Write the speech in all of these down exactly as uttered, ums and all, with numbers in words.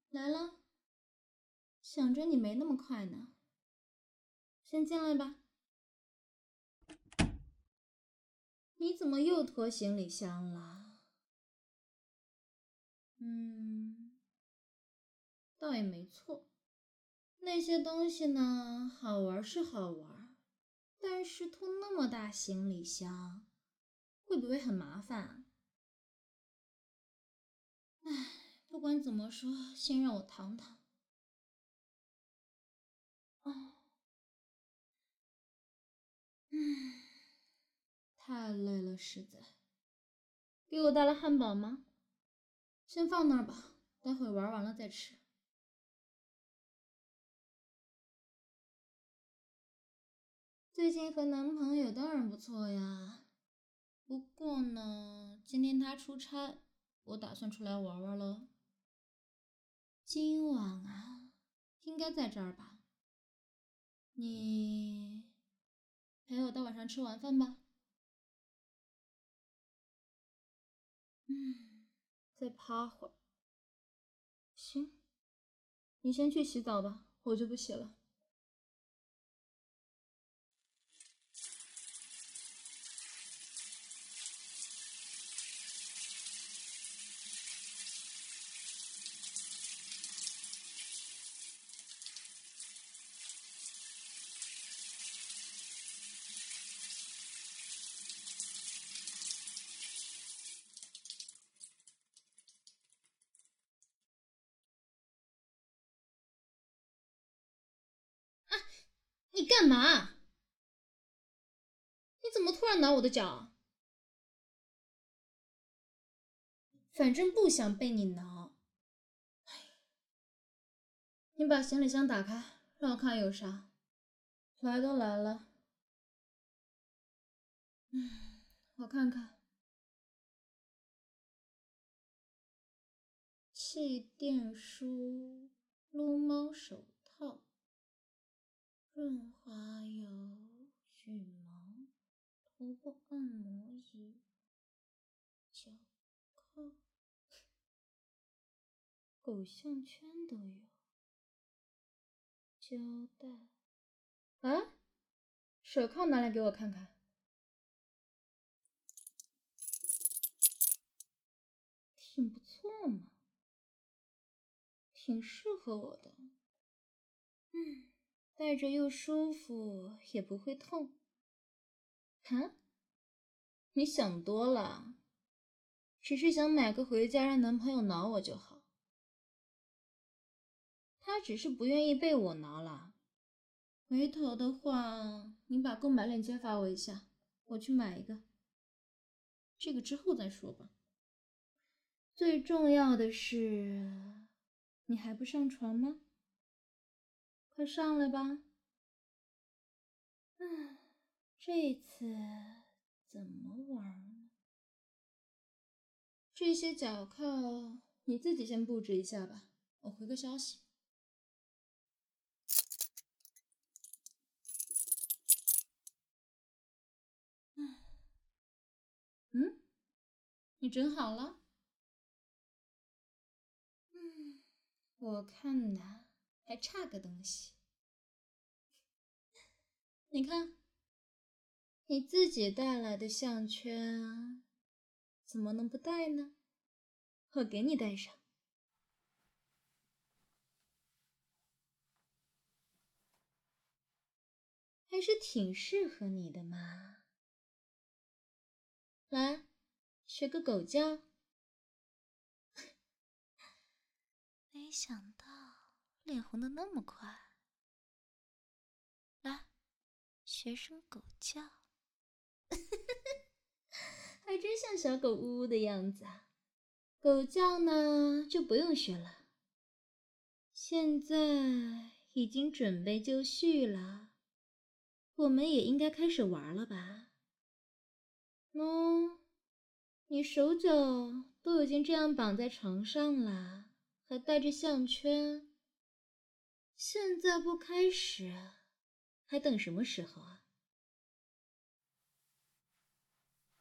来了，想着你没那么快呢，先进来吧。你怎么又拖行李箱了？嗯，倒也没错。那些东西呢，好玩是好玩，但是拖那么大行李箱，会不会很麻烦啊？唉，不管怎么说，先让我躺躺。哦，嗯，太累了，实在。给我带了汉堡吗？先放那儿吧，待会玩完了再吃。最近和男朋友当然不错呀，不过呢，今天他出差，我打算出来玩玩了。今晚啊，应该在这儿吧？你陪我到晚上吃晚饭吧。嗯，再趴会儿。行，你先去洗澡吧，我就不洗了。你干嘛？你怎么突然挠我的脚？反正不想被你挠。你把行李箱打开，让我看有啥。来都来了，嗯，我看看。气垫梳、撸猫手套、润滑油、羽毛、头部按摩仪、脚铐、狗项圈都有，胶带。啊，手铐拿来给我看看。挺不错嘛，挺适合我的。嗯，戴着又舒服，也不会痛。哈？你想多了，只是想买个回家让男朋友挠我就好。他只是不愿意被我挠啦。回头的话，你把购买链接发我一下，我去买一个。这个之后再说吧。最重要的是，你还不上床吗？快上来吧。唉，这次怎么玩呢？这些脚铐你自己先布置一下吧，我回个消息。嗯，你整好了？嗯，我看呐，还差个东西。你看，你自己带来的项圈啊，怎么能不戴呢？我给你戴上，还是挺适合你的嘛。来，学个狗叫。没想到脸红的那么快。来，学声狗叫。还真像小狗呜呜的样子啊。狗叫呢，就不用学了。现在已经准备就绪了，我们也应该开始玩了吧？喏，你手脚都已经这样绑在床上了，还带着项圈，现在不开始，还等什么时候啊？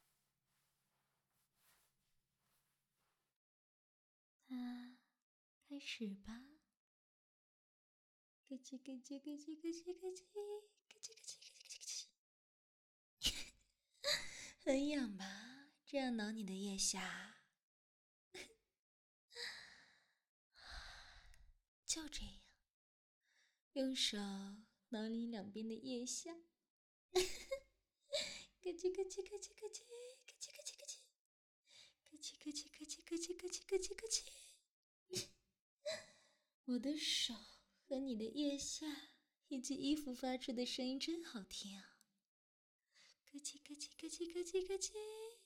那开开始吧。咯叽咯叽咯叽咯叽咯叽咯叽咯叽咯叽咯叽，很痒吧？这样挠你的腋下，就这样，用手挠你两边的腋下，咯叽咯叽咯叽咯叽，咯叽咯叽咯叽，咯叽咯叽咯叽咯叽咯叽咯叽咯叽。我的手和你的腋下以及衣服发出的声音真好听啊！咯叽咯叽咯叽咯叽咯叽，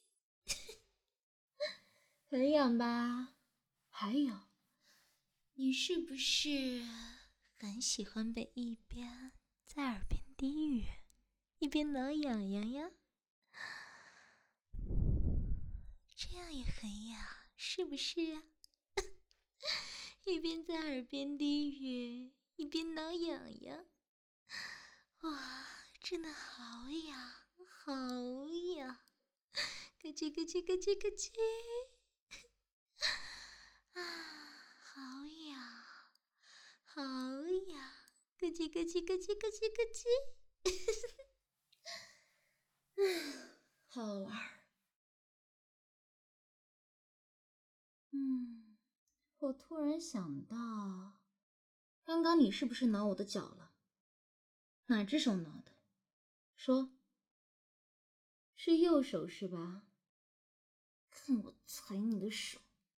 很痒吧？还有，你是不是很喜欢被一边在耳边低语，一边挠痒痒呀？这样也很痒，是不是啊？一边在耳边低语，一边挠痒痒，哇，真的好痒，好痒！咯叽咯叽咯叽咯叽，啊，好痒，好痒！咯叽咯叽咯叽咯叽咯叽，好玩儿。嗯，我突然想到，刚刚你是不是挠我的脚了？哪只手挠的？说，是右手是吧？看我踩你的手，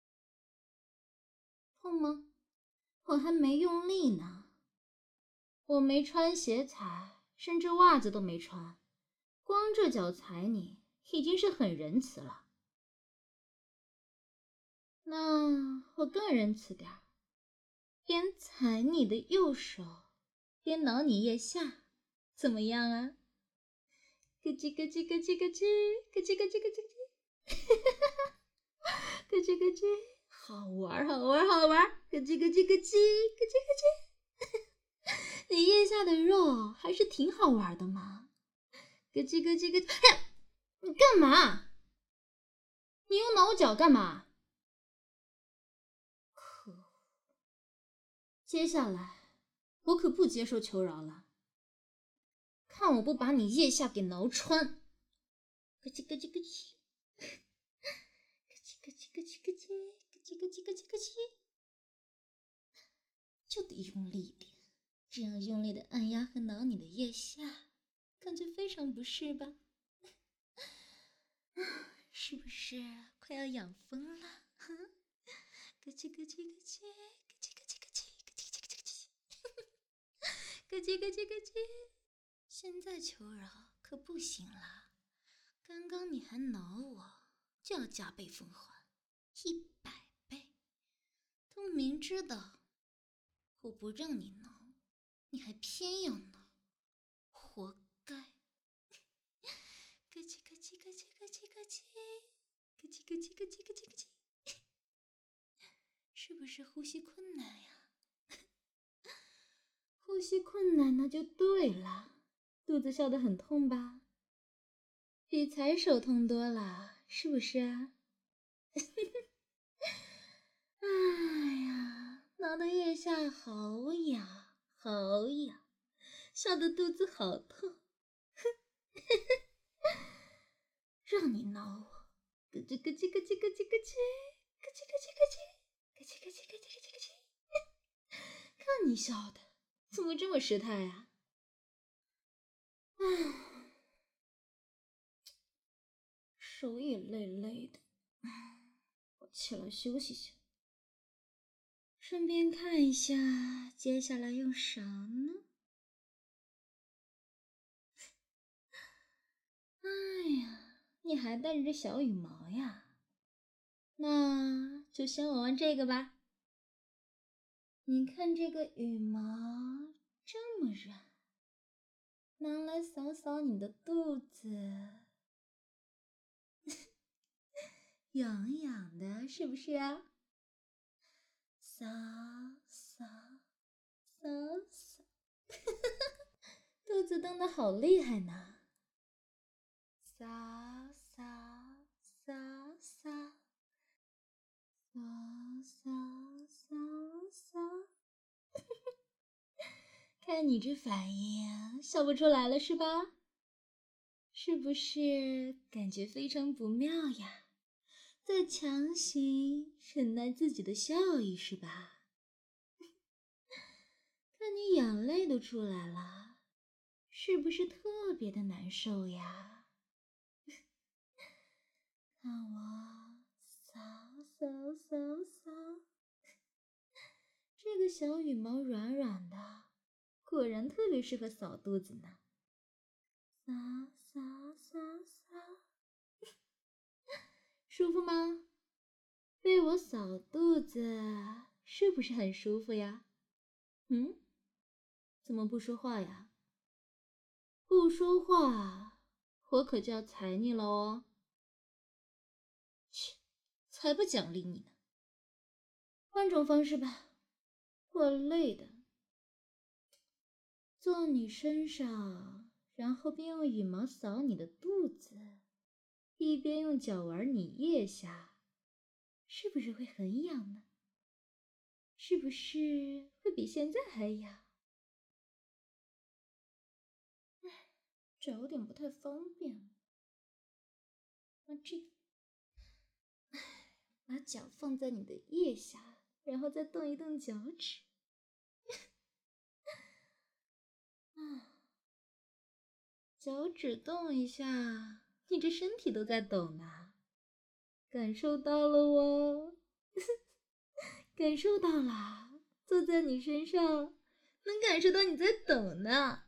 痛吗？我还没用力呢，我没穿鞋踩，甚至袜子都没穿，光着脚踩你已经是很仁慈了。那我更仁慈点儿，边踩你的右手，边挠你腋下，怎么样啊？咯叽咯叽咯叽咯叽，咯叽咯叽咯叽咯叽，咯叽咯叽，好玩好玩好玩，咯叽咯叽咯叽，咯叽咯叽。你腋下的肉还是挺好玩的嘛，咯叽咯叽咯叽。哎，你干嘛？你又挠我脚干嘛？可恶！接下来我可不接受求饶了，看我不把你腋下给挠穿！咯叽咯叽咯叽，咯叽咯叽咯叽咯叽，咯叽咯叽咯叽咯叽，就得用力一点，这样用力的按压和挠你的腋下，感觉非常不适吧？是不是快要痒疯了？咯叽咯叽咯叽，咯叽咯叽咯叽，咯叽咯叽咯叽，咯叽咯叽咯叽。现在求饶可不行了，刚刚你还挠我，就要加倍奉还，一百倍。都明知道我不让你挠，你还偏要挠，活该！咯叽咯叽咯叽咯叽咯叽，咯叽咯叽咯叽咯叽咯叽。是不是呼吸困难呀？呼吸困难那就对了，肚子笑得很痛吧？比踩手痛多了，是不是啊？哎呀，挠的腋下好痒，好痒，笑得肚子好痛。让你挠我，咯叽咯叽咯叽咯叽咯叽，咯叽咯叽咯叽，咯叽咯叽咯叽咯叽咯叽。看你笑的，怎么这么失态呀？唉，手也累累的，我起来休息下，顺便看一下接下来用啥呢？哎呀，你还带着小羽毛呀？那就先玩玩这个吧。你看这个羽毛这么软，拿来扫扫你的肚子，痒痒的，是不是啊？扫扫扫扫，肚子动得好厉害呢！扫扫扫扫扫扫扫看你这反应，笑不出来了是吧？是不是感觉非常不妙呀？在强行忍耐自己的笑意是吧？看你眼泪都出来了，是不是特别的难受呀？看我扫扫扫扫，这个小羽毛软软的，果然特别适合扫肚子呢。扫扫扫扫，舒服吗？被我扫肚子，是不是很舒服呀？嗯？怎么不说话呀？不说话，我可就要踩你了哦。切，才不奖励你呢。换种方式吧，我累的。坐你身上，然后边用羽毛扫你的肚子，一边用脚玩你腋下，是不是会很痒呢？是不是会比现在还痒？唉，这有点不太方便。那这个，唉，把脚放在你的腋下，然后再动一动脚趾。啊，脚趾动一下，你这身体都在抖呢，感受到了哦，感受到了，坐在你身上，能感受到你在抖呢。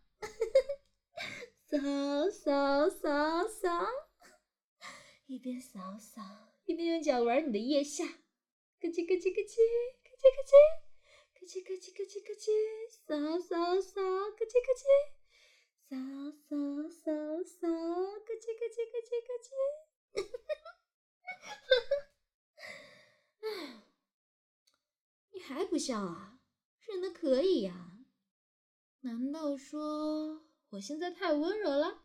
扫扫扫扫，一边扫扫，一边用脚玩你的腋下，咯叽咯叽咯叽，咯叽咯叽，咯叽咯叽咯叽咯叽，扫扫扫，咯叽咯叽。扫扫扫扫，咯叽咯叽咯叽咯叽。唉，你还不笑啊？忍的可以呀？难道说我现在太温柔了？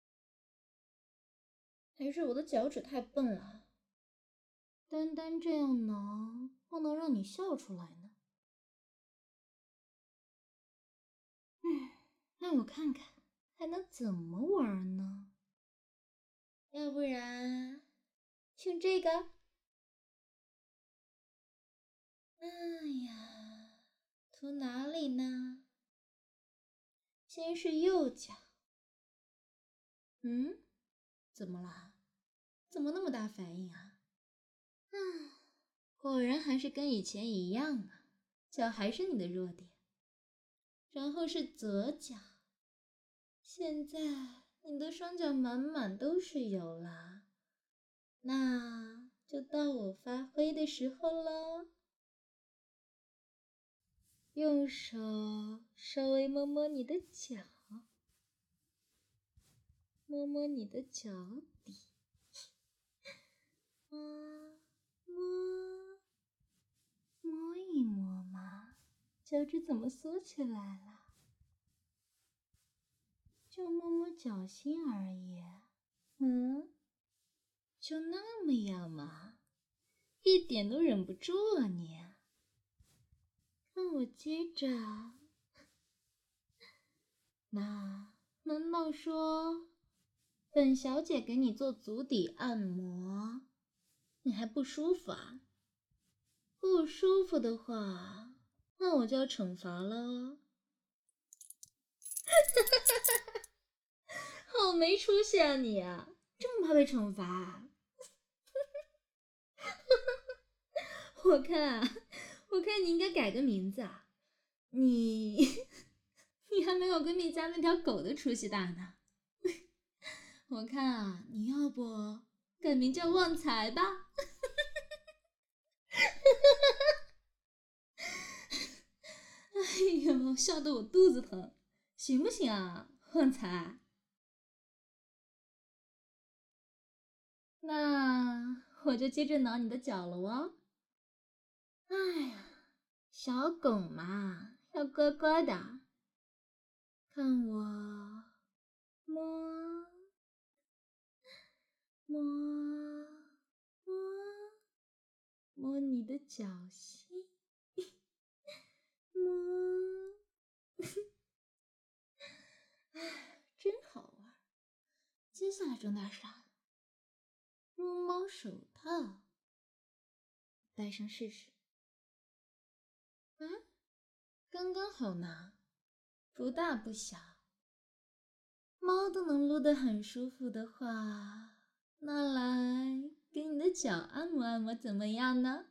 还是我的脚趾太笨了？单单这样能不能让你笑出来呢？嗯，那我看看还能怎么玩呢？要不然用这个？哎呀，涂哪里呢？先是右脚。嗯，怎么了？怎么那么大反应啊？嗯，果然还是跟以前一样啊，脚还是你的弱点。然后是左脚，现在你的双脚满满都是油啦，那就到我发挥的时候了。用手稍微摸摸你的脚，摸摸你的脚底，摸摸摸一摸嘛，脚趾怎么缩起来了？就摸摸脚心而已。嗯，就那么样嘛，一点都忍不住啊你。看我接着，那难道说本小姐给你做足底按摩，你还不舒服啊？不舒服的话，那我就要惩罚了。好没出息啊你啊，这么怕被惩罚啊？我看啊，我看你应该改个名字啊，你你还没有闺蜜家那条狗的出息大呢。我看啊，你要不改名叫旺财吧？哎呦，笑得我肚子疼，行不行啊，旺财？那我就接着挠你的脚了哦。哎呀，小狗嘛，要乖乖的。看我摸摸摸摸你的脚心，摸接下来郑大傻，撸猫手套，戴上试试。嗯，刚刚好呢，不大不小。猫都能撸得很舒服的话，那来给你的脚按摩按摩怎么样呢？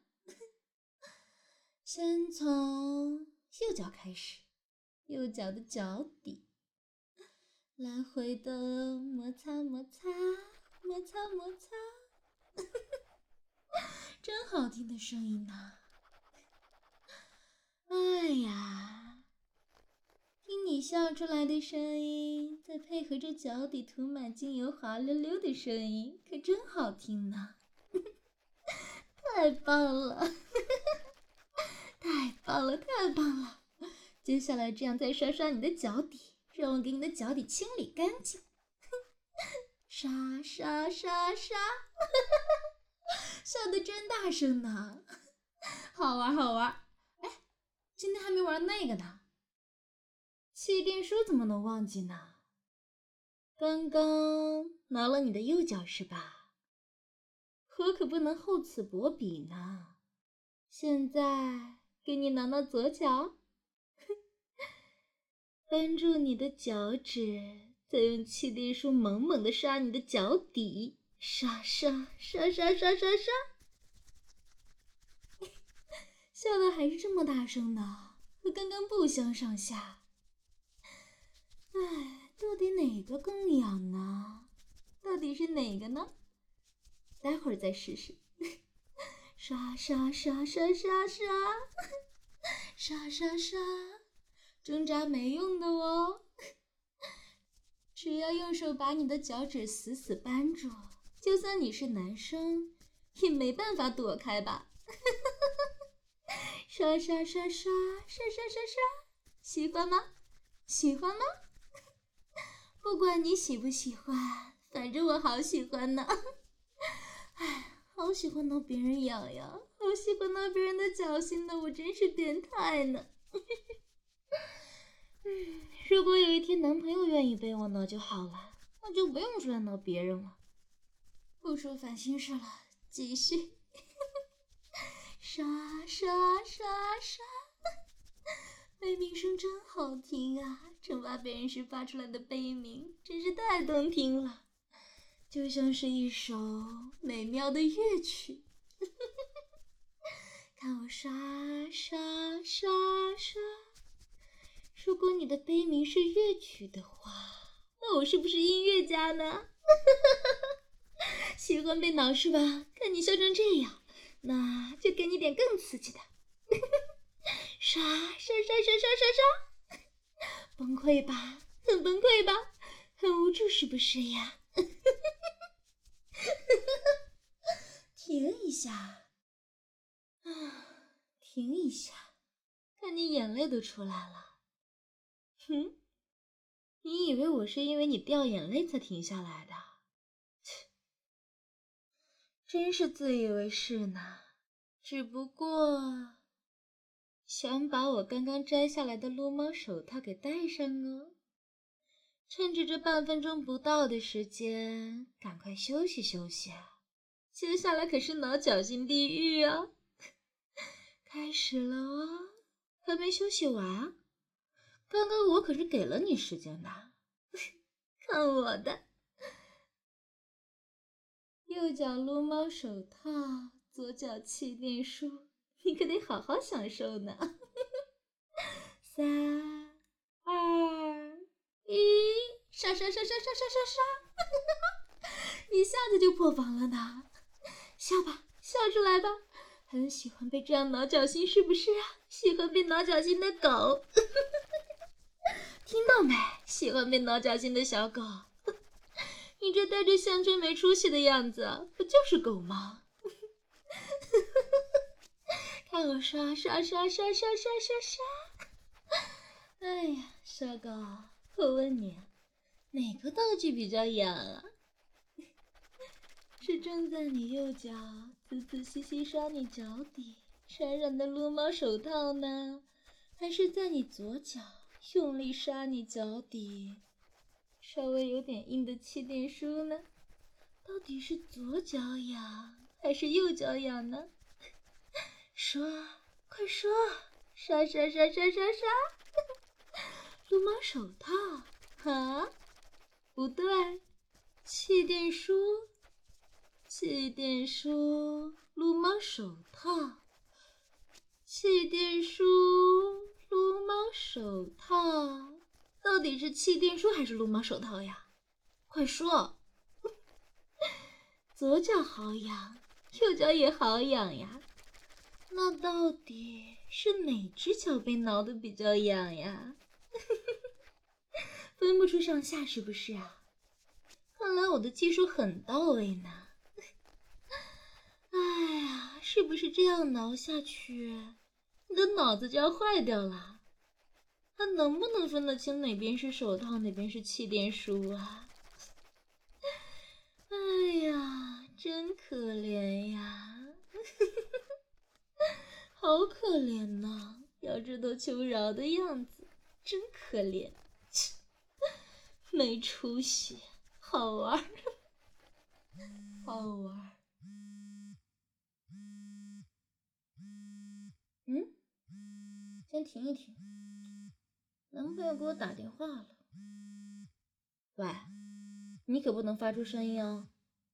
先从右脚开始，右脚的脚底，来回的摩擦摩擦摩擦摩擦，真好听的声音呢。哎呀，听你笑出来的声音，再配合着脚底涂满精油滑溜溜的声音，可真好听呢。太棒了太棒了太棒了，接下来这样再刷刷你的脚底，让我给你的脚底清理干净。刷刷刷刷笑得真大声呢。好玩好玩。哎，今天还没玩那个呢，气垫书怎么能忘记呢？刚刚挠了你的右脚是吧？我可不能厚此薄彼呢。现在给你挠挠左脚，扳住你的脚趾，再用气垫书猛猛地刷你的脚底，刷刷刷刷刷刷刷。笑得还是这么大声呢，和刚刚不相上下。哎，到底哪个更痒呢？到底是哪个呢？待会儿再试试。刷刷刷刷刷刷刷刷刷，挣扎没用的哦。只要用手把你的脚趾死死扳住，就算你是男生，也没办法躲开吧。刷刷刷刷刷刷刷刷，喜欢吗？喜欢吗？不管你喜不喜欢，反正我好喜欢呢。哎，好喜欢挠别人痒痒，好喜欢挠别人的脚心呢，我真是变态呢。嗯，如果有一天男朋友愿意被我挠就好了，那就不用出来挠别人了。不说烦心事了，继续。刷刷刷刷，悲鸣声真好听啊！惩罚别人时发出来的悲鸣真是太动听了，就像是一首美妙的乐曲。看我刷刷刷刷，如果你的悲鸣是乐曲的话，那我是不是音乐家呢？喜欢被挠是吧？看你笑成这样，那就给你点更刺激的。刷刷刷刷刷刷刷，崩溃吧，很崩溃吧，很无助是不是呀？停一下啊，停一下，看你眼泪都出来了。哼，你以为我是因为你掉眼泪才停下来的？切，真是自以为是呢。只不过想把我刚刚摘下来的撸猫手套给戴上哦，趁着这半分钟不到的时间，赶快休息休息啊！接下来可是挠脚心地狱啊！开始了哦，还没休息完。刚刚我可是给了你时间的，看我的！右脚撸猫手套，左脚气垫书，你可得好好享受呢。三二一，刷刷刷刷刷刷刷刷，一下子就破防了呢！笑吧，笑出来吧，很喜欢被这样挠脚心是不是啊？喜欢被挠脚心的狗，听到没？喜欢被挠脚心的小狗，你这戴着项圈没出息的样子，不就是狗吗？看我刷刷刷刷刷刷刷刷！哎呀，小狗，我问你，哪个道具比较痒啊？是正在你右脚仔仔细细刷你脚底闪闪的撸猫手套呢，还是在你左脚用力刷你脚底稍微有点硬的气垫书呢？到底是左脚痒还是右脚痒呢？说，快说！刷刷刷刷刷刷！撸猫手套啊？不对，气垫书，气垫书，撸猫手套，气垫书，撸猫手套，到底是气垫书还是撸猫手套呀？快说！左脚好痒，右脚也好痒呀，那到底是哪只脚被挠得比较痒呀？分不出上下是不是啊？看来我的技术很到位呢。哎呀，是不是这样挠下去，你的脑子就要坏掉了？还能不能分得清哪边是手套，哪边是气垫书啊？哎呀，真可怜呀！好可怜呐，要知道求饶的样子，真可怜。没出息，好玩，好玩。嗯，先停一停，男朋友给我打电话了。喂，你可不能发出声音哦。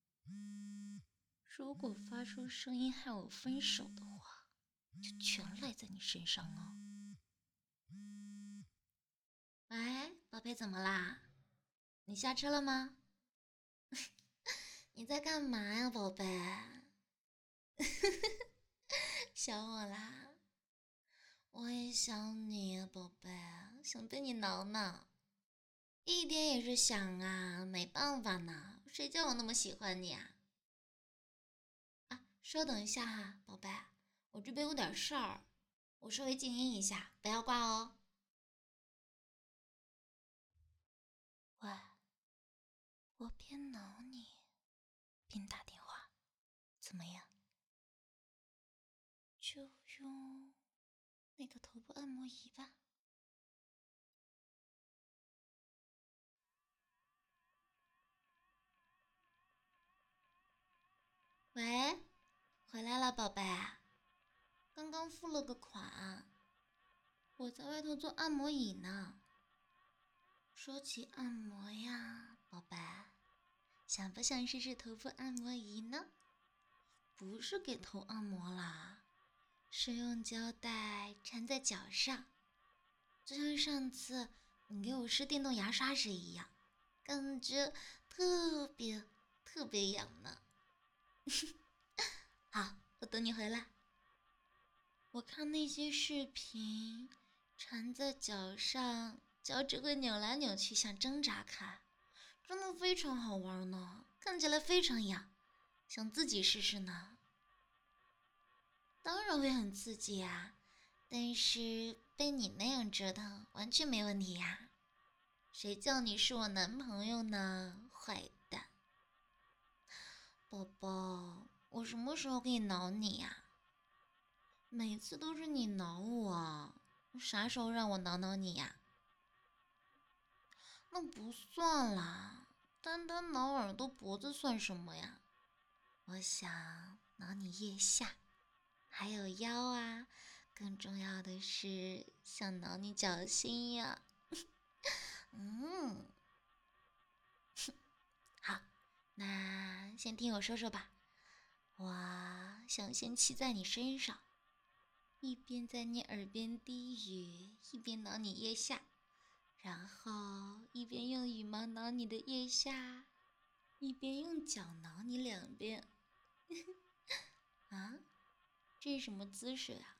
如果发出声音害我分手的话，就全赖在你身上哦。喂，宝贝，怎么啦？你下车了吗？你在干嘛呀，宝贝？想我啦？我也想你啊，宝贝，想被你挠挠。一点也是想啊，没办法呢，谁叫我那么喜欢你啊？啊，稍等一下哈，宝贝，我这边有点事儿，我稍微静音一下，不要挂哦。喂，我边挠你边打电话，怎么样？就用那个头部按摩仪吧。喂，回来了，宝贝。刚刚付了个款，我在外头做按摩椅呢。说起按摩呀，宝贝，想不想试试头部按摩仪呢？不是给头按摩啦，是用胶带缠在脚上，就像上次你给我试电动牙刷时一样，感觉特别特别痒呢。好，我等你回来。我看那些视频，缠在脚上，脚趾会扭来扭去，像挣扎开，真的非常好玩呢，看起来非常痒，想自己试试呢。当然会很刺激啊，但是被你那样折腾，完全没问题呀。谁叫你是我男朋友呢，坏蛋！宝宝，我什么时候给你挠你呀？每次都是你挠我，啥时候让我挠挠你呀？那不算啦，单单挠耳朵脖子算什么呀？我想挠你腋下，还有腰啊，更重要的是想挠你脚心呀。嗯，好，那先听我说说吧。我想先骑在你身上，一边在你耳边低语，一边挠你腋下，然后一边用羽毛挠你的腋下，一边用脚挠你两边。啊，这是什么姿势呀？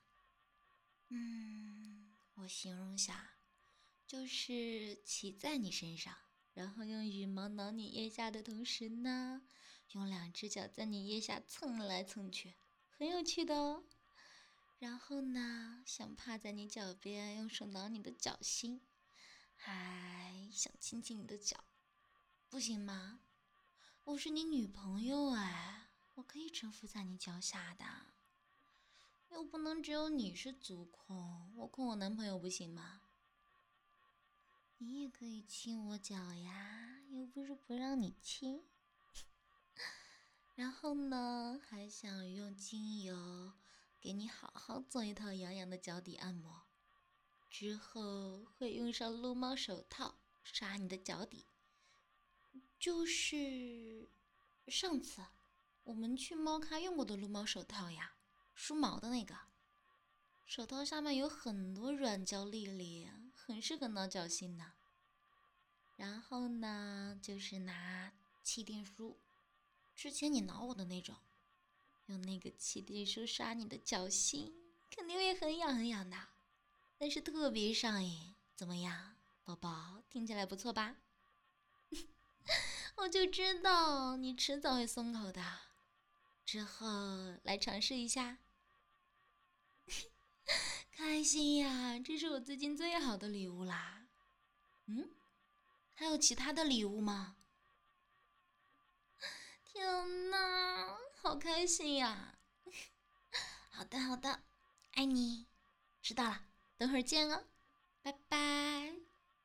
嗯，我形容下，就是骑在你身上，然后用羽毛挠你腋下的同时呢，用两只脚在你腋下蹭来蹭去，很有趣的哦。然后呢，想趴在你脚边，用手挠你的脚心，还想亲亲你的脚，不行吗？我是你女朋友哎，我可以臣服在你脚下的，又不能只有你是足控，我控我男朋友不行吗？ 你也可以亲我脚呀，又不是不让你亲。然后呢，还想用精油给你好好做一套痒痒的脚底按摩，之后会用上撸猫手套刷你的脚底。就是上次我们去猫咖用过的撸猫手套呀，梳毛的那个。手套下面有很多软胶粒粒，很适合挠脚心的。然后呢，就是拿气垫梳，之前你挠我的那种，用那个气垫梳刷你的脚心，肯定会很痒很痒的，但是特别上瘾。怎么样，宝宝，听起来不错吧？我就知道你迟早会松口的，之后来尝试一下。开心呀，这是我最近最好的礼物啦。嗯，还有其他的礼物吗？天哪，好开心呀！好的好的，爱你，知道了，等会儿见哦，拜拜。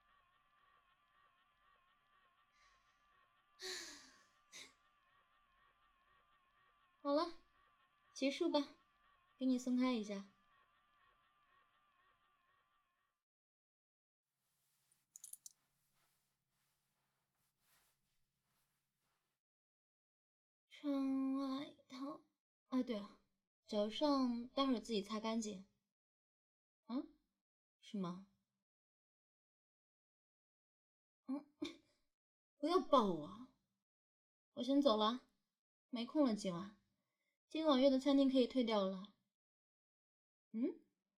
好了，结束吧，给你松开一下。穿外套。哎，对了，脚上待会儿自己擦干净。嗯，是吗？嗯，不要抱我，我先走了，没空了今晚。今晚约的餐厅可以退掉了。嗯，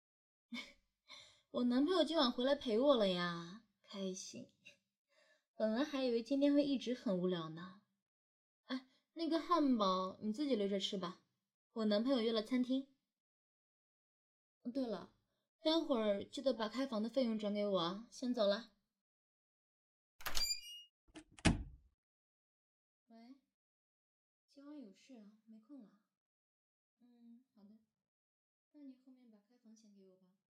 我男朋友今晚回来陪我了呀，开心。本来还以为今天会一直很无聊呢。哎，那个汉堡你自己留着吃吧，我男朋友约了餐厅。对了，待会儿记得把开房的费用转给我啊，先走了。喂，今晚有事啊，没空了。嗯，好的，那你后面把开房钱给我吧。